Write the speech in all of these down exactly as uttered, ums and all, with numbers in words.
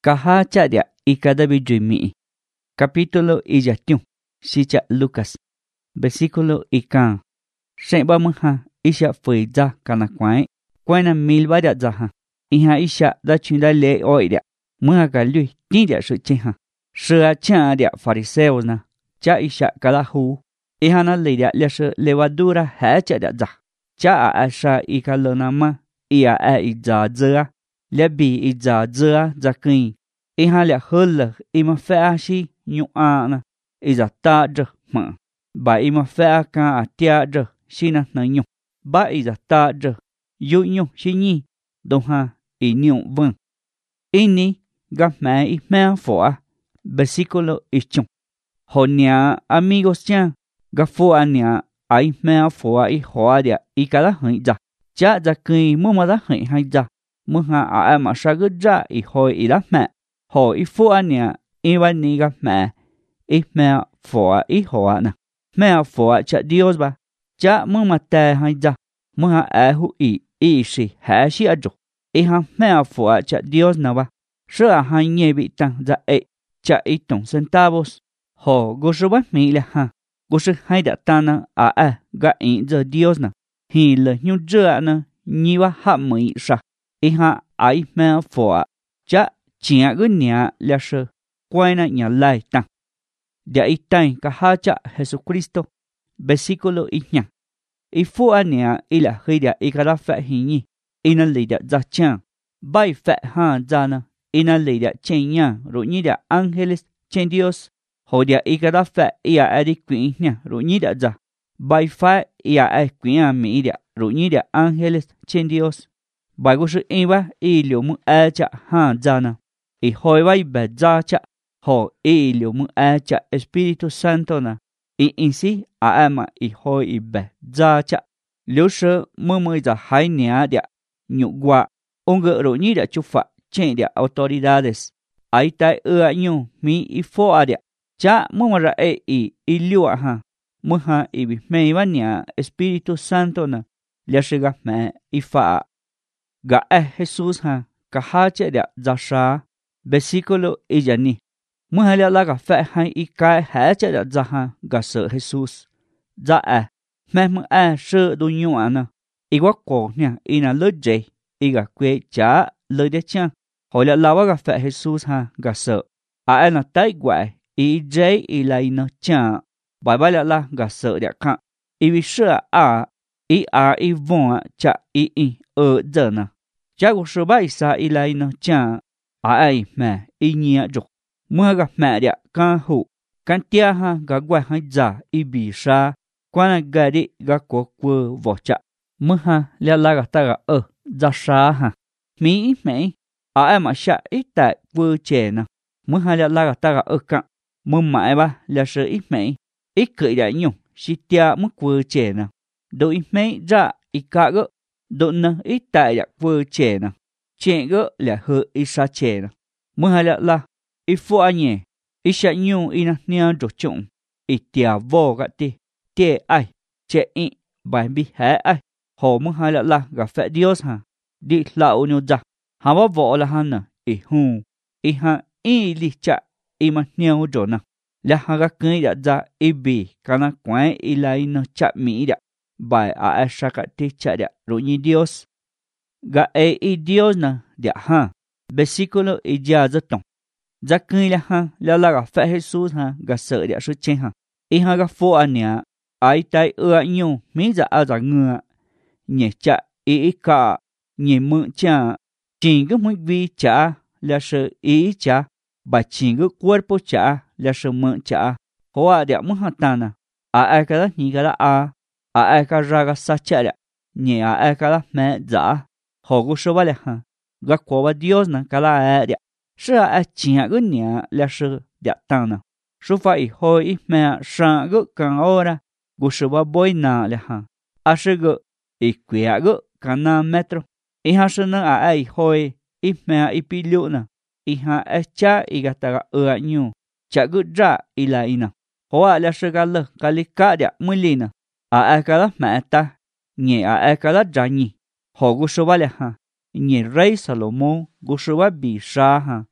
Caja chadia y cada mi. Capítulo y yatiun. Sicha Lucas. Versículo y can. Shen ba mha isha fui za kana kwai. Kwaina mil ba da za ha. Iha isha da chin da le oi dia. Mha ka lui tin dia su chen ha. Shua cha dia fariseos na. Cha isha kala hu. Iha na le dia le su levadura ha cha da za. Cha a asha i ka lo na ma. Ia a i za za. Le bi i za za za kin. Iha le hul i ma fa shi nyu a na. I za ta dr ma. Ba i ma fa ka a tia dr shi na na nyu. Ba i za ta dr. Yu nyu shi nyi. Dong ha i nyu vâng. Ini ga ma i ma fo a. Versículo y chung. Ho nia amigos cha. Ga fo a nia a i ma fo a i ho a dia i ka da hoi za. Cha za kin mu ma da hoi hai za. Mu ha a a ma sha gu za i hoi i da ma. Ho i fo a nia i wa ni ga ma. I ma fo a i ho a na. Ma fo a cha Dios ba. Cha mu ma ta hai za. Mu ha a hu i i shi ha shi a jo. I ha ma fo a cha Dios na ba. Shu a hai nye bi tang za e. Cha i tong centavos. Ho gu shu ba mi le ha. Gu shu hai da ta na a a ga i za Dios na. Hi le nyu zhe na. Nyi wa ha mi sha. I ha a i ma fo a. Cha chia gu nia le shu. Quay na nhà lai tang. Dia i tay ka ha cha Jesucristo. Versículo y nhang. I fu a nia i la huy dia i ka da fa hi nhi. I na li dia za chang. Bai fa ha za na. I na li dia chen nhang. Ru nhi dia angeles chen Dios. Ho dia i ka da fa i a a di quyển nhang. Ru nhi dia za. Bai fa i a a quyển a mi dia. Ru nhi dia angeles chen Dios. Bai gu su i ba i liu mu a cha ha za na. I hoi bai ba za cha. Ho i liu mu a cha Espíritu Santo na. I in si a ama i hoi i ba za cha. Liu sơ mơ mơ za hai nia dia. Nhu gua. Unge ru nhi dia chufa chen dia autoridades. Ai tai ua nyu mi i fo a dia. Cha mơ mơ ra e i i liu a ha. Mơ ha i bi mei ba nia Espíritu Santo na. Lia shi ga me i fa a. Ga e Jesus ha. Ka ha che dia za sha. Versículo y ya ni. Mơ lia la ga fa hai i kai ha che dia za ha. Ga sợ Jesus. Za a. Mẹ mơ a sơ du nyu a na. I wa ko nia i na lơ jay. I ga kwe cha lơ de chang. Hồi lia la wa ga fa Jesus ha. Ga sợ. A a na tai guai. I jay i la i na chang. Bai bai lia la ga sợ dia ka. I vi sơ a. I a i von cha i i ơ giờ na. Cha gu sơ bai sa i la i na chang. A ai mẹ i nhia dục. Mưa gặp mẹ địa ca hụ. Can tia ha gà quay hai giả i bì sa. Qua na gà đi gà cổ quơ vỏ chạ. Mưa ha lia la gà ta gà ơ. Giả sa ha. Mỹ mẹ. A ai mà xa ít tại quơ chè na. Mưa ha lia la gà ta gà ơ cạn. Mưa mãi ba lia sơ ít mẹ. Ít cười đại nhung. Si tia mưa quơ chè na. Đô ít mẹ ra ít cả gỡ. Đô na ít tại dạ quơ chè na. Chè gỡ là hơ ít sa chè na. Mưa ha lia la. I fu a nhẹ. I xa nhu i na nia rổ trụng. I tia vô gạ ti. Tia ai. Chè i. Bài bi hẻ ai. Hồ mừng hai lạ la gà phẹ Dios ha. Đi lão nhu giặc. Hà bó võ là hàn nà. I hù. I ha i li chạ. I ma nia rổ nà. Là hà gà kênh đã ra i bì. Cả na quái i la i na chạ mỹ đã. Bài à à xa gạ ti chạ đã. Rổ nhi Dios. Gà e i Dios nà. Đã ha. Versículo y ya rất tổng. Za kênh là ha, là là gà phẹ Jesus ha, gà sợ địa sư chênh ha. I ha gà phô à nè, ai tay ưa nhu, mỹ dạ à dạ ngựa. Nhẹ chạ, ý ý cả, nhẹ mượn chạ. Chỉnh gấp mùi vi chạ, là sư ý chạ. Bà chỉnh gấp cuerpo chạ, là sư mượn chạ. Hồ à địa mượn hạt tà nà. À ai cả đó nhị cả đó à. À ai cả ra gà sa chạ địa. Nhẹ à ai cả đó mẹ dạ. Hồ gù sư bà lệ ha. Gà quả bà Dios nà cả là à địa. Sư à chìa gỡ nhẹ là sư đẹp tăng nà. Sư phải hồi ít mẹ sáng gỡ càng ô ra. Gũ sư bà bôi nà là hà. À sư gỡ ít quẻ gỡ càng nà metro. Ý hà sư nâng à ai hồi ít mẹ ít bí liệu nà. Ý hà à chá ý gà ta gà ơ nhu. Chá gỡ ra ý là ý nà. Hồ à là sư gà lơ gà lì cá đẹp mùi lì nà. À ai gà lá mẹ ta. Nhẹ à ai gà lá ra nhì. Hồ gũ sư bà là hà. Nhẹ rây Salomon gu sư bà bì sa ha.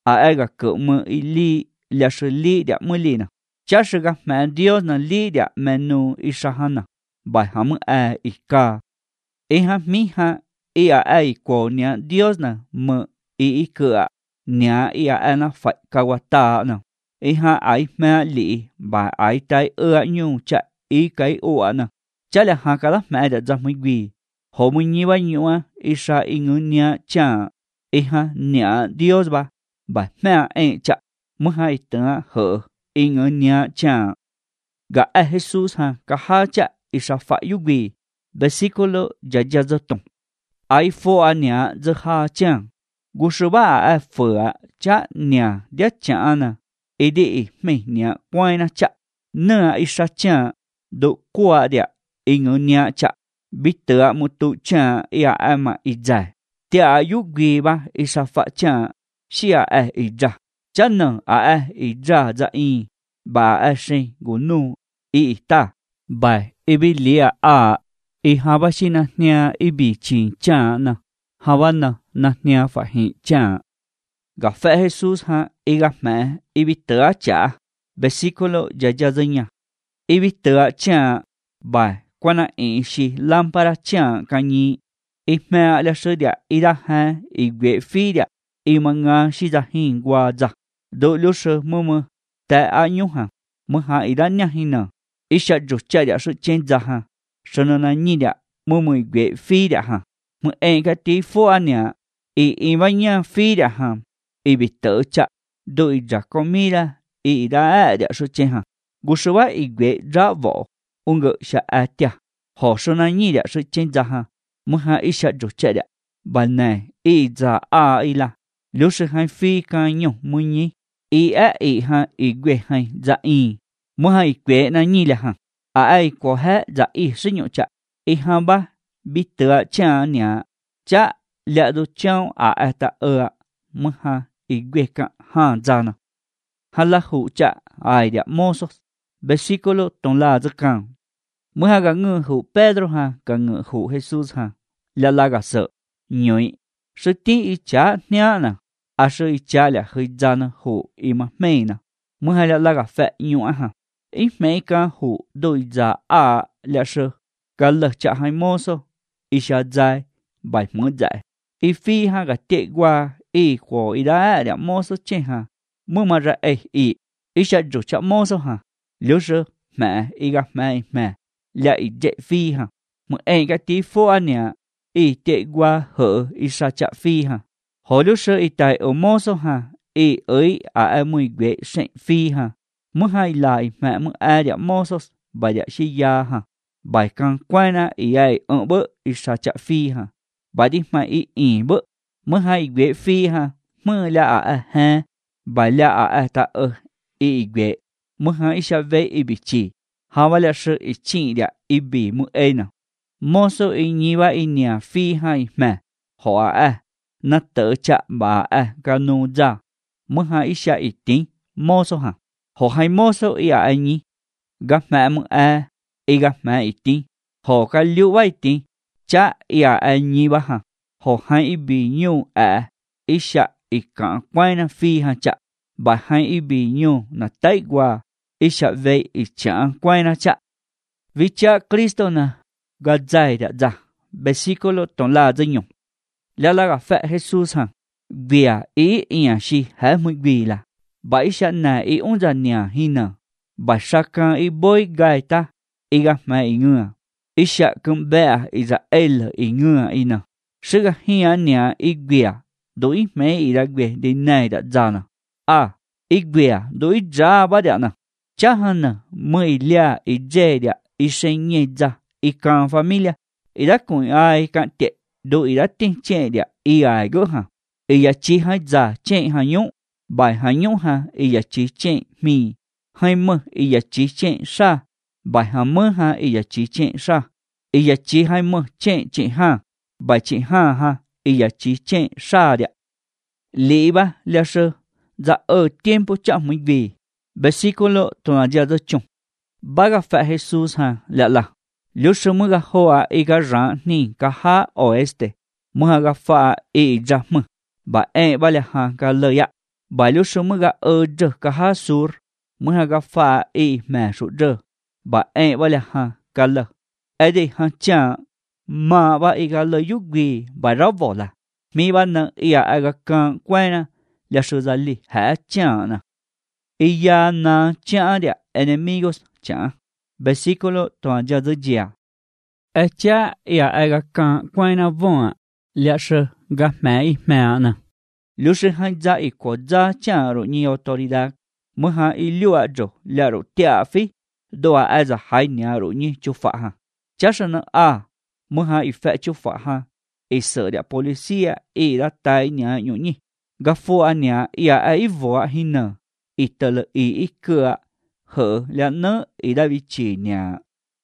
a ai ga cỡ mơ y li là sự li đẹp mơ li nè cha sự ga mẹ Dios nè li đẹp menu Israel bài hàm mơ ai y ca y ha mi ha y a ai của nhà Dios nè mơ y y cỡ nhà y a ai na phải kawata nè y ha ai mẹ li bài ai tai ơ nhung cha y cái ua nè cha là ha cả mẹ đã ra mấy gì hồ mình như vậy nhua Isa y ngư nhà cha y ha nhà Dios ba bài mẹ anh cha mới hai tiếng hở y ngư nhà cha gà ai Jesus ha cả hai cha Isa phải yêu gì versículo ya ya rất tông ai phô anh nhà rất ha cha gu sư ba ai phở cha nhà đét cha na y đi mấy nhà quay na cha nơ Isa cha độ qua địa y ngư nhà cha biết tựa một tụ cha ia em mà ít dài tia ayu gì ba isa fa cha xia e ít ra cha nở a e ít ra ra y ba e sinh gu nu y ta bài ibilia a y habashina nia ibi chin cha na hawana na nia fa hi cha gặp phải Jesus ha y gặp mẹ ibi tựa cha versículo ya ya zenya ibi tựa cha bài quan a in si lámpara cha cani y mẹ là sư địa y đã ha y quệ phi địa y manga si ra hin qua ra đôi lúc sơ mơ mơ tại ai nhung ha mơ ha y đã nhá hin nè y sẽ rút cha địa sự chen ra ha sơ nô na nhị địa mơ mơ quệ phi địa ha mơ em cái tí phô anh nhá y y bao nhiêu phi địa ha y bị tự cha đôi ra con mi la y đã địa sự chen ha gu sơ ba y quệ ra võ ông ngự sẽ ai tia họ số này nhị địa sự chen ra ha mơ ha y sẽ rút cha địa ban này y ra a y la lúc sự hai phi ca nhung mơ nhí y á y ha y quệ hai ra y mơ ha y quệ na nhị là ha à ai có hết ra y sự nhung cha y ha ba biết tựa cha nhà cha lẽ đồ cháu à ai ta ơ mơ ha y quệ cả ha ra na ha la hụ cha ai địa mô số versículo tông la rất cao mơ ha cả ngư hụ Pedro ha cả ngư hụ Jesus ha là la cả sợ nhoi sự tin y cha nha na à sự y cha là hơi ra na hụ y mà mày na mơ ha là la cả phệ nhoi ha y mấy cả hụ đôi ra à là sự cả lật cha hai mô số y cha dài bài mơ dài y phi ha cả tệ qua y của y đã là mô số trên ha mơ mà ra y y y cha rủ cha mô số ha lúc sơ mẹ y gặp mẹ mẹ lại dễ phi ha một em cái tí phố anh nhá y dễ qua hở y sa chạ phi ha hồi lúc sơ y tại ở mô số ha y ấy à em mùi quệ sẹn phi ha muốn hai lại mẹ muốn ai đã mô số bài đã xí ya ha bài càng quay na y ai ở bơ y sa chạ phi ha bài đi mà y y bơ muốn hai quệ phi ha mưa là à ha bài là à ta ở y quệ mơ ha isha ve ibi chi hawala sơ i chi dia ibi mu ena moso i niwa i nia phi hai me ho a na tơ cha ba a kanu ja mơ ha isha i tin moso ha ho hai moso i a ni ga ma mu a i ga ma i tin ho ka liu wai tin cha i a ni ba ha ho hai ibi nyu a isha i ka kwai na phi ha cha ba hai ibi nyu na tai qua Isha ve i cha quay na cha vì cha Cristo na ga dài đã ra versículo tông la dân nhung là la ga phệ Jesus ha vía ý nhà si hả muy vì là bà Isha na i ung ra nhà hi na bà saka i boy gai ta i ga ma i ngừa Isha cũng bé i ra el i ngừa i na sự ga hi nhà i vía đối mấy i ra vía đi này đã ra na à i vía đối ra ba đã na Chahana mười lia i jedia i senyeza i kan familia i da kun ai kan te do i da tin chedia i ai go ha i ya chi ha za chen ha nyu bai ha nyu ha i ya chi chen mi hai mơ i ya chi chen sa bai ha mơ ha i ya chi chen sa i ya chi hai mơ chen chen ha bai chen ha ha i ya chi chen sa dia li ba la sơ za ở tiempo cha muy vi versículo todavía de chung baga fa Jesus ha la la lúc sớm mới gặp hoa y ga rang ni ga ha oeste mới gặp fa y ra mơ bà em ba la ha ga lợi ya Bài lúc sống mới gà ơ trơ cả hát sur, mới hà gà phá y mẹ sụ trơ. Bà ẹ bà lẹ hà gà lờ. Ê đi hà chả, mà bà y gà lờ yúc ghi bà rau vỏ là. Mi bà nâng y à gà càng quay nà, lẹ sụ ra lì hả chả nà. Y ya na chả đĩa enemigos chả. Versículo toàn ra dư dìa. Ê chả y à gà càng quay nà vỏ, lẹ sụ gà mẹ y mẹ nà. Lúc sinh hành ra y có ra chả rồi nhiều autoridad. Mới hà y lưu ạ rồi lẹ rồi tiạ phí. Đồ à ai ra hai nhà rồi như chú phá hà. Chá sẵn nâng à. Mới hà y phẹ chú phá hà. Y sợ đĩa policia y ra tay nhà nhủ nhỉ. Gà phô à nhà y à ai vô à hi nờ. Y tờ lợ y y cửa hở lẹ nơ y đã bị chỉ nhà.